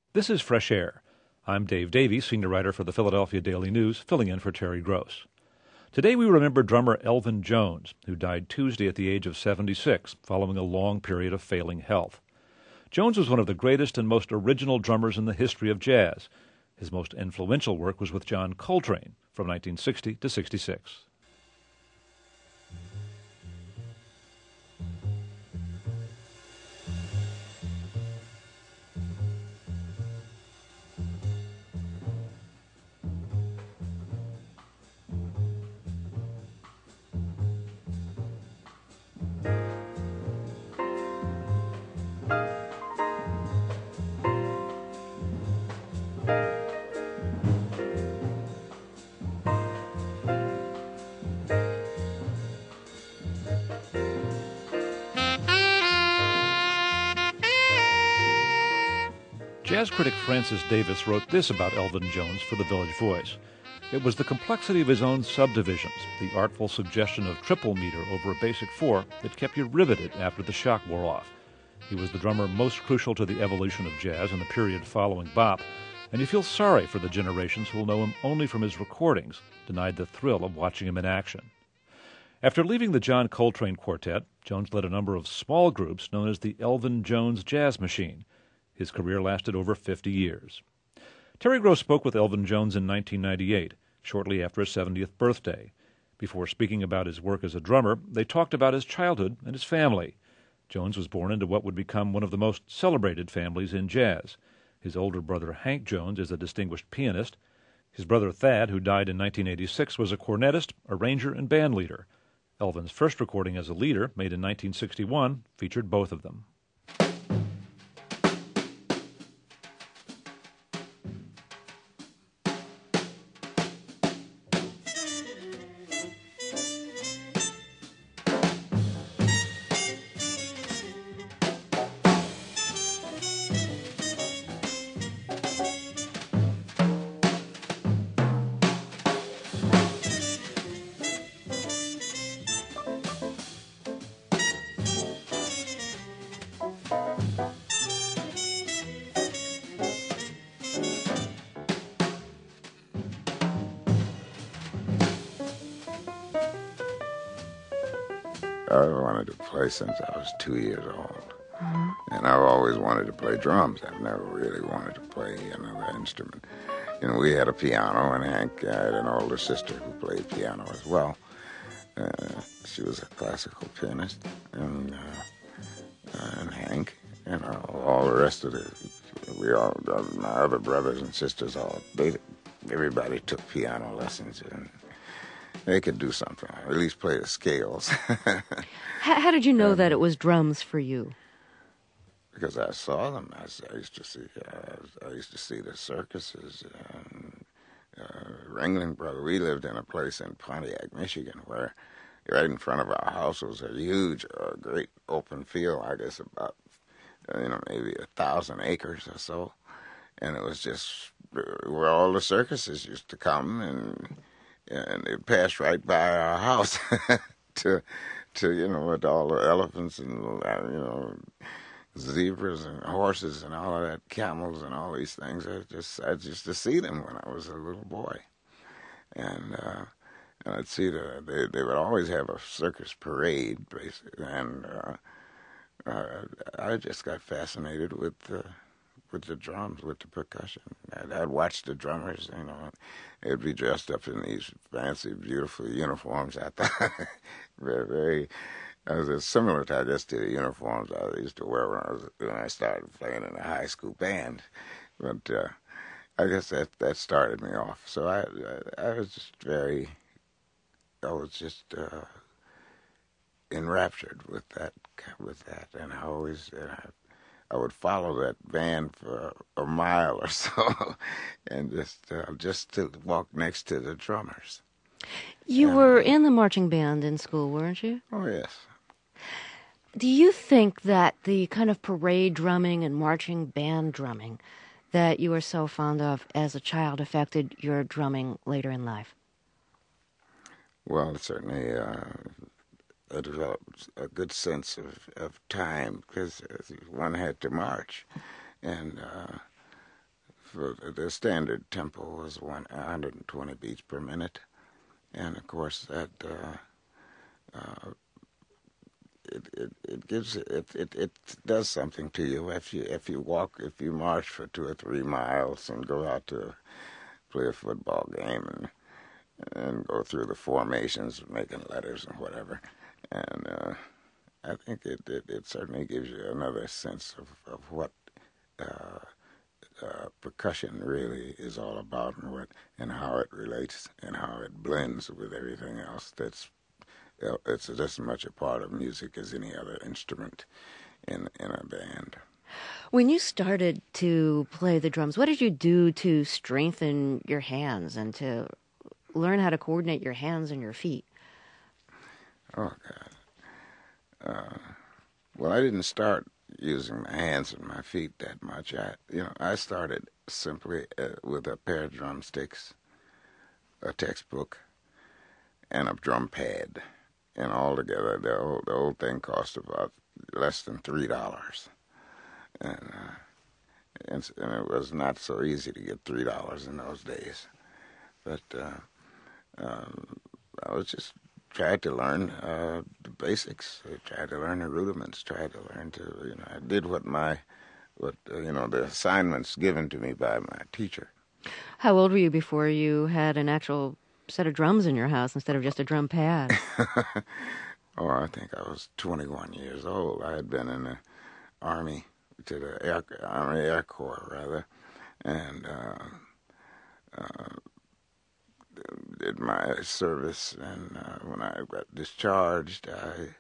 This is Fresh Air. I'm Dave Davies, senior writer for the Philadelphia Daily News, filling in for Terry Gross. Today we remember drummer Elvin Jones, who died Tuesday at the age of 76, following a long period of failing health. Jones was one of the greatest and most original drummers in the history of jazz. His most influential work was with John Coltrane from 1960 to 66. Jazz critic Francis Davis wrote this about Elvin Jones for the Village Voice. It was the complexity of his own subdivisions, the artful suggestion of triple meter over a basic four that kept you riveted after the shock wore off. He was the drummer most crucial to the evolution of jazz in the period following bop, and you feel sorry for the generations who will know him only from his recordings, denied the thrill of watching him in action. After leaving the John Coltrane Quartet, Jones led a number of small groups known as the Elvin Jones Jazz Machine. His career lasted over 50 years. Terry Gross spoke with Elvin Jones in 1998, shortly after his 70th birthday. Before speaking about his work as a drummer, they talked about his childhood and his family. Jones was born into what would become one of the most celebrated families in jazz. His older brother Hank Jones is a distinguished pianist. His brother Thad, who died in 1986, was a cornetist, arranger, and band leader. Elvin's first recording as a leader, made in 1961, featured both of them. I wanted to play since I was 2 years old. And I've always wanted to play drums. I've never really wanted to play another instrument. You know, we had a piano, and Hank had an older sister who played piano as well. She was a classical pianist, and Hank, and all the rest of my other brothers and sisters, everybody took piano lessons, and they could do something, or at least play the scales. How did you know that it was drums for you? Because I saw them. I used to see the circuses. Ringling Brothers. We lived in a place in Pontiac, Michigan, where right in front of our house was a huge, great open field. I guess about maybe 1,000 acres or so, and it was just where all the circuses used to come, and it passed right by our house to with all the elephants and zebras and horses and all of that, camels and all these things. I just to see them when I was a little boy, and I'd see they would always have a circus parade, basically, and I just got fascinated with the drums, with the percussion. I'd watch the drummers, they'd be dressed up in these fancy, beautiful uniforms. I thought very, very. It was similar to, I guess, to the uniforms I used to wear when I started playing in a high school band. But I guess that started me off. So I was just enraptured with that, and I would follow that band for a mile or so, and just to walk next to the drummers. You were in the marching band in school, weren't you? Oh, yes. Do you think that the kind of parade drumming and marching band drumming that you were so fond of as a child affected your drumming later in life? Well, certainly I developed a good sense of time because one had to march. And the standard tempo was 120 beats per minute, and of course that it does something to you if you march for 2 or 3 miles and go out to play a football game and go through the formations, making letters and whatever, and I think it certainly gives you another sense of what percussion really is all about, and how it relates and how it blends with everything else. It's just as much a part of music as any other instrument in a band. When you started to play the drums, what did you do to strengthen your hands and to learn how to coordinate your hands and your feet? Oh, God. Well, I didn't start using my hands and my feet that much. I started simply with a pair of drumsticks, a textbook, and a drum pad. And altogether, the whole thing cost about less than $3. And it was not so easy to get $3 in those days. But I was just tried to learn the basics. I tried to learn the rudiments. Tried to learn to, I did what the assignments given to me by my teacher. How old were you before you had an actual set of drums in your house instead of just a drum pad? Oh, I think I was 21 years old. I had been in the Army, to the Army Air Corps, rather, and did my service. And when I got discharged,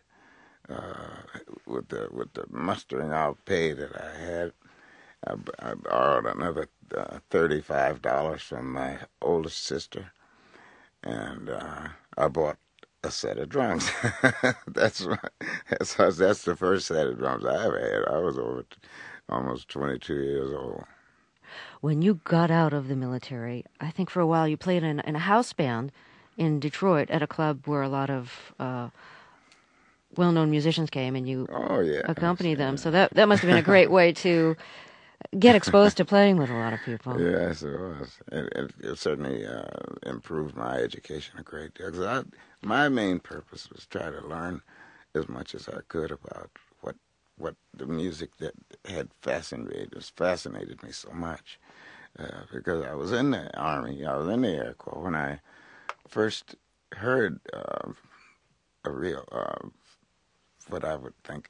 with the mustering out pay that I had, I borrowed another $35 from my oldest sister, and I bought a set of drums. That's the first set of drums I ever had. I was almost 22 years old. When you got out of the military, I think for a while you played in a house band in Detroit at a club where a lot of well-known musicians came, and you accompanied them. So that must have been a great way to get exposed to playing with a lot of people. Yes, it was. It certainly improved my education a great deal. Because my main purpose was try to learn as much as I could about what the music that had fascinated me so much. Because I was in the Army, I was in the Air Corps when I first heard a real, what I would think,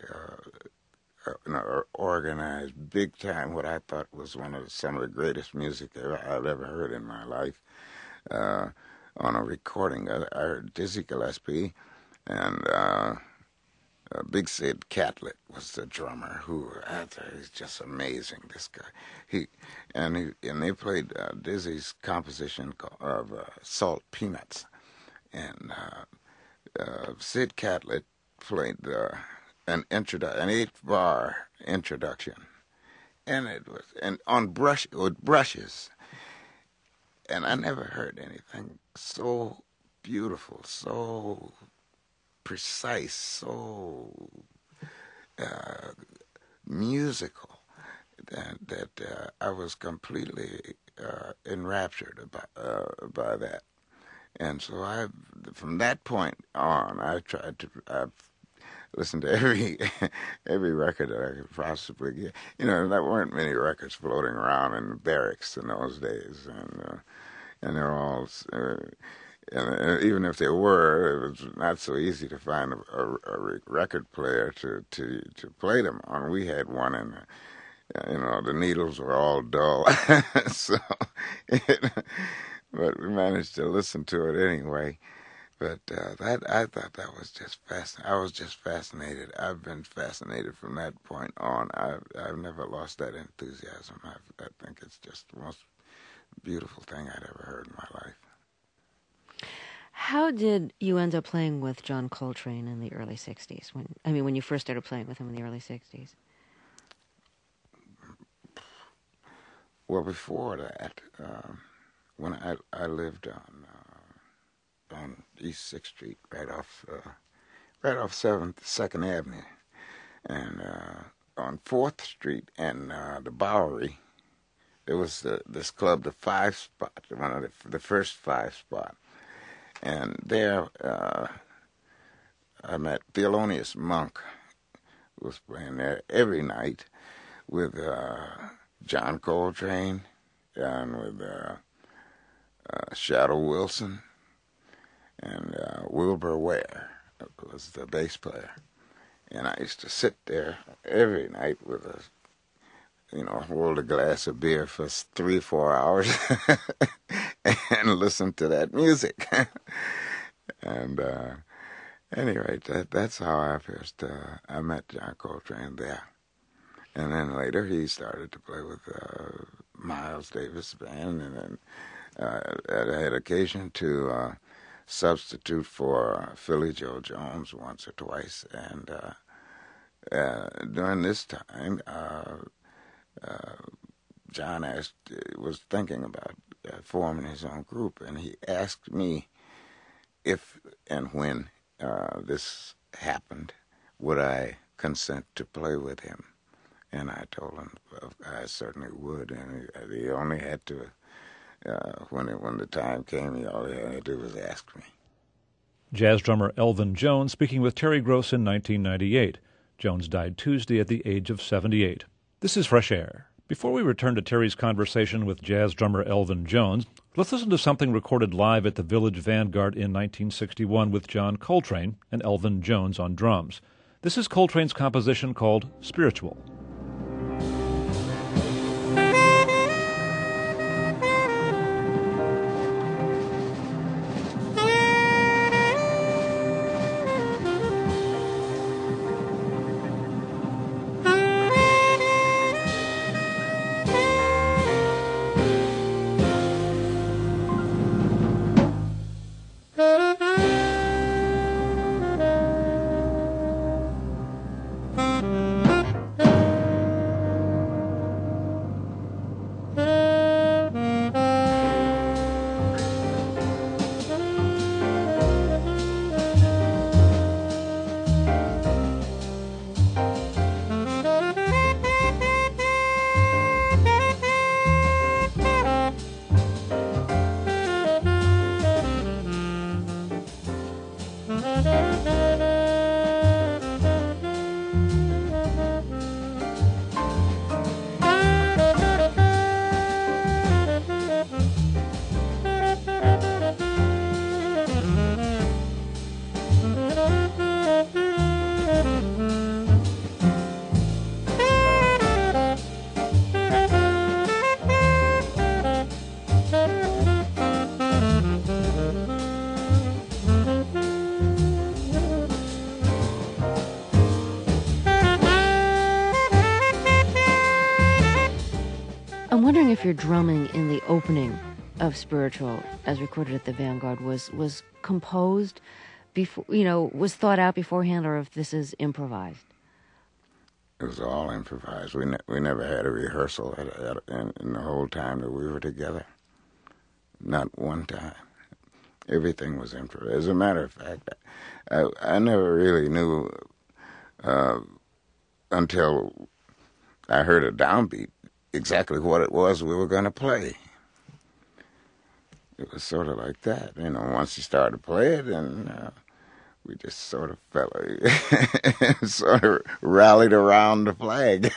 organized, big time, what I thought was some of the greatest music I've ever heard in my life, on a recording. I heard Dizzy Gillespie, and Big Sid Catlett was the drummer, who I thought he's just amazing. This guy, and they played Dizzy's composition of Salt Peanuts, and Sid Catlett played an 8-bar introduction, and it was with brushes, and I never heard anything so beautiful, so precise, so musical that I was completely enraptured by that. And so from that point on, I've listened to every record that I could possibly get. There weren't many records floating around in the barracks in those days, and they're all. And even if there were, it was not so easy to find a record player to play them on. We had one, and the needles were all dull, but we managed to listen to it anyway. But I thought that was just fascinating. I was just fascinated. I've been fascinated from that point on. I've never lost that enthusiasm. I think it's just the most beautiful thing I'd ever heard in my life. How did you end up playing with John Coltrane in the early 60s? When you first started playing with him in the early 60s? Well, before that, when I lived on East 6th Street, right off 2nd Avenue, and on 4th Street and the Bowery, it was this club, the Five Spot, one of the first Five Spot. And there I met Thelonious Monk, who was playing there every night with John Coltrane and with Shadow Wilson, and Wilbur Ware was the bass player. And I used to sit there every night with hold a glass of beer for 3-4 hours and listen to that music. And at any rate, that's how I first I met John Coltrane there. And then later he started to play with Miles Davis Band, and then I had occasion to substitute for Philly Joe Jones once or twice. And during this time, John was thinking about forming his own group, and he asked me if and when this happened, would I consent to play with him? And I told him I certainly would, and he only had to, when the time came, all he had to do was ask me. Jazz drummer Elvin Jones speaking with Terry Gross in 1998. Jones died Tuesday at the age of 78. This is Fresh Air. Before we return to Terry's conversation with jazz drummer Elvin Jones, let's listen to something recorded live at the Village Vanguard in 1961 with John Coltrane and Elvin Jones on drums. This is Coltrane's composition called Spiritual. I'm wondering if your drumming in the opening of Spiritual, as recorded at the Vanguard, was composed before, was thought out beforehand, or if this is improvised. It was all improvised. We never had a rehearsal in the whole time that we were together. Not one time. Everything was improvised. As a matter of fact, I never really knew until I heard a downbeat exactly what it was we were going to play. It was sort of like that, once he started playing, and we just sort of sort of rallied around the flag.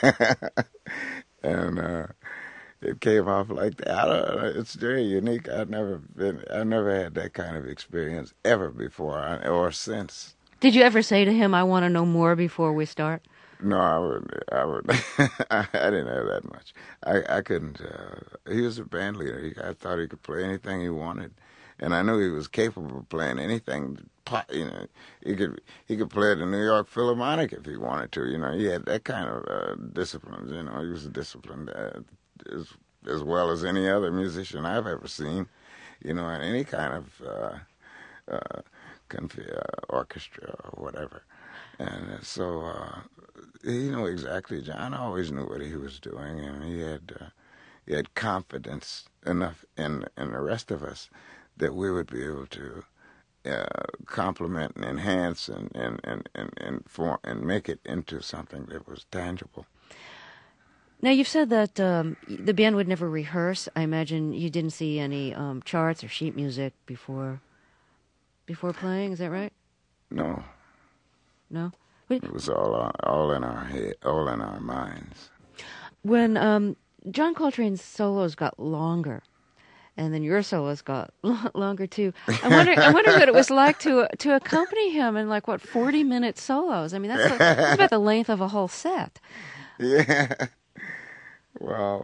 And it came off like that. It's very unique. I've never had that kind of experience ever before or since. Did you ever say to him, "I want to know more before we start"? No, I would. I didn't have that much. I couldn't. He was a band leader. I thought he could play anything he wanted, and I knew he was capable of playing anything. He could play at the New York Philharmonic if he wanted to. He had that kind of discipline. He was disciplined as well as any other musician I've ever seen. In any kind of orchestra or whatever. And so he knew exactly. John always knew what he was doing, and he had confidence enough in the rest of us that we would be able to complement and enhance and form and make it into something that was tangible. Now, you've said that the band would never rehearse. I imagine you didn't see any charts or sheet music before playing. Is that right? No. No? It was all in our head, all in our minds. When John Coltrane's solos got longer, and then your solos got longer too, I wonder what it was like to accompany him in 40-minute solos. I mean, that's about the length of a whole set. Yeah. Well,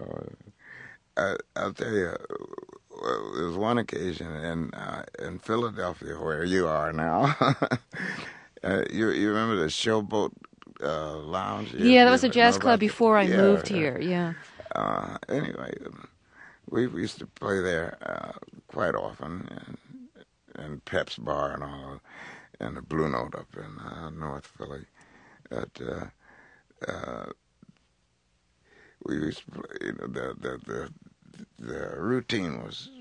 I'll tell you, there was one occasion in Philadelphia where you are now. You remember the Showboat Lounge? Yeah, that was a jazz club before I moved here. Yeah. Anyway, we used to play there quite often, and Pep's Bar and all, and the Blue Note up in North Philly. We used to play, the routine was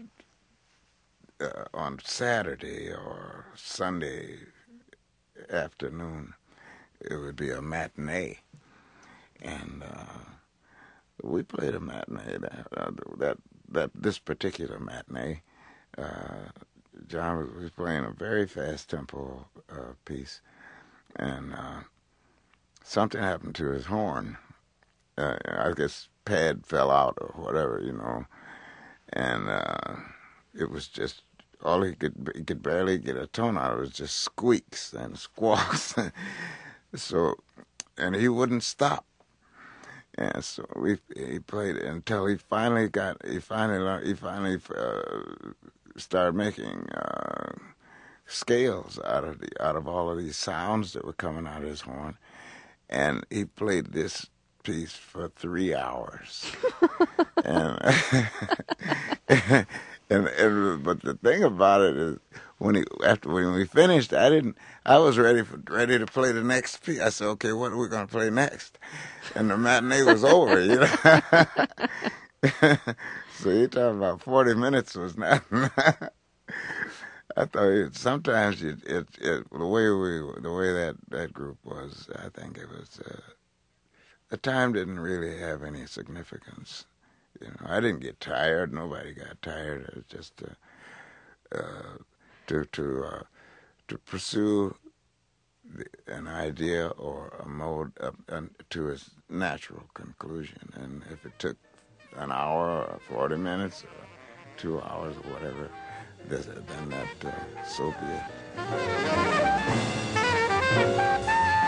on Saturday or Sunday afternoon. It would be a matinee, and we played a matinee. This particular matinee, John was playing a very fast tempo piece, and something happened to his horn. I guess pad fell out or whatever, and it was just all he could barely get a tone out. It was just squeaks and squawks. So, and he wouldn't stop. And so he played it until he finally started making scales out of all of these sounds that were coming out of his horn, and he played this piece for 3 hours. and but the thing about it is, when we finished, I was ready to play the next piece. I said, okay, what are we going to play next? And the matinee was over, So you're talking about 40 minutes was nothing. I thought sometimes the way that group was, I think it was, the time didn't really have any significance. I didn't get tired. Nobody got tired. It was just to pursue an idea or a mode to its natural conclusion. And if it took an hour or 40 minutes or 2 hours or whatever, then that so be it.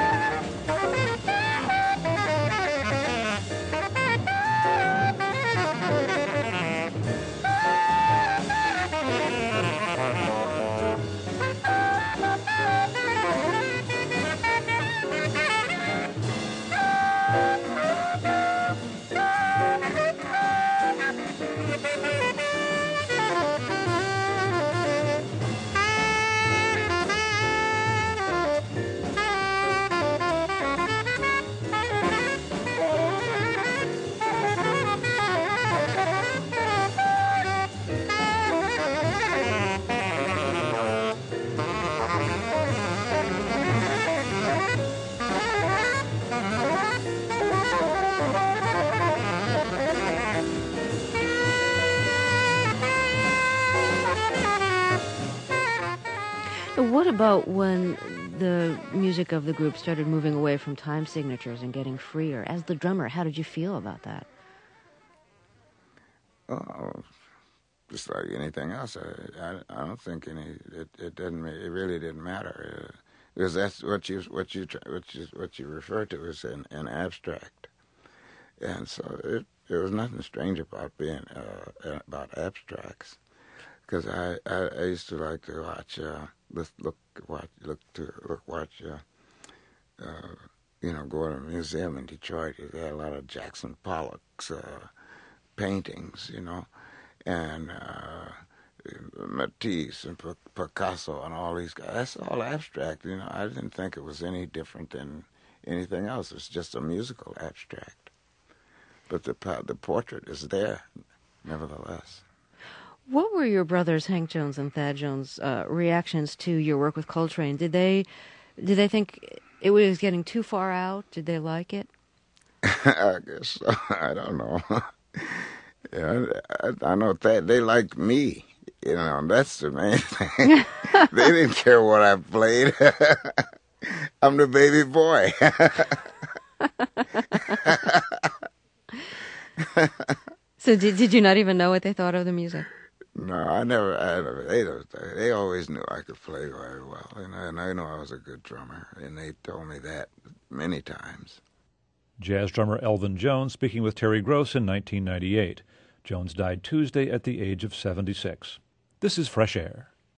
What about when the music of the group started moving away from time signatures and getting freer? As the drummer, how did you feel about that? Oh, just like anything else. I don't think it really didn't matter, because that's what you refer to as an abstract, and so there was nothing strange about being about abstracts, because I used to like to watch. Go to a museum in Detroit. They had a lot of Jackson Pollock's paintings, and Matisse and Picasso and all these guys. That's all abstract, I didn't think it was any different than anything else. It's just a musical abstract. But the portrait is there, nevertheless. What were your brothers, Hank Jones and Thad Jones, reactions to your work with Coltrane? Did they think it was getting too far out? Did they like it? I guess so. I don't know. Yeah, I know that they liked me. You know, that's the main thing. They didn't care what I played. I'm the baby boy. So did you not even know what they thought of the music? No, I never. They always knew I could play very well, and I know I was a good drummer, and they told me that many times. Jazz drummer Elvin Jones speaking with Terry Gross in 1998. Jones died Tuesday at the age of 76. This is Fresh Air.